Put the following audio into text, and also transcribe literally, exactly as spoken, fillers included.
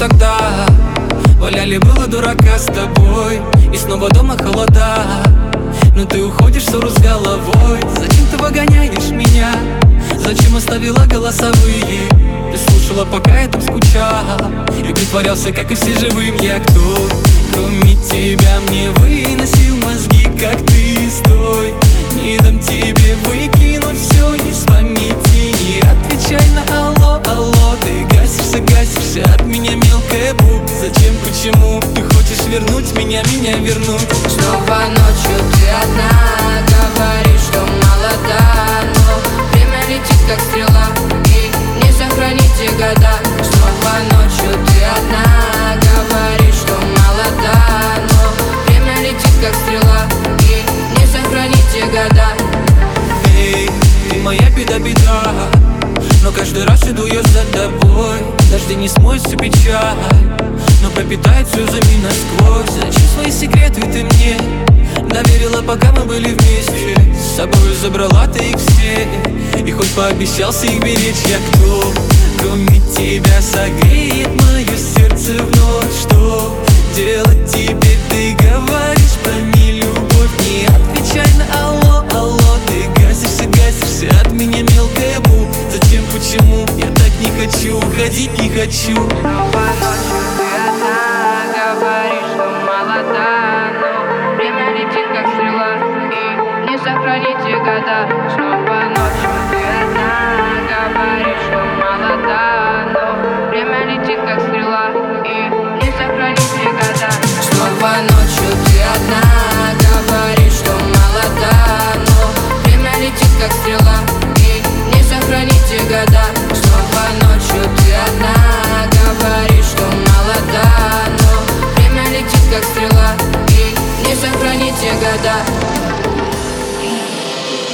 тогда валяли было дурака с тобой, и снова дома холода. Но ты уходишь в ссору с головой. Зачем ты выгоняешь меня? Зачем оставила голосовые? Ты слушала, пока я там скучал, и притворялся, как и все живым. Я кто? Кроме тебя мне выносил мозги, как ты. Стой, не дам тебе выкинуть все из памяти. Не отвечай на алло, алло. Ты гасишься, гасишься от меня, мелкая бу. Зачем, почему? Ты хочешь вернуть меня, меня вернуть. Снова ночью ты одна, говоришь, что молода, но время летит, как стрела, и не сохраните года. Снова ночью ты одна, говоришь, что молода, но время летит, как стрела, и не сохраните года. Эй, ты моя беда-беда, но каждый раз иду я за тобой. Дожди не смоют всю печаль, но пропитает слезами насквозь. Зачем свои секреты ты мне доверила, пока мы были вместе? С собой забрала ты их все, и хоть пообещался их беречь. Я кто? Кроме тебя согреет мое сердце вновь. Что делать теперь? Ты говоришь про нелюбовь. Не отвечай на алло, алло. Ты гасишься, гасишься от меня, мелкая бу. Зачем, почему? Я так не хочу, уходить не хочу. Снова ночью ты одна, говоришь, что молода, но время летит, как стрела, и не сохраните года. Снова ночью ты одна, говоришь, что молода, но время летит, как стрела, и не сохраните года. Снова ночью ты одна, говоришь, что молода, но время летит, как стрела, и не сохраните года. Снова ночью ты одна, говоришь, что молода, но время летит, как стрела, и не сохраните года.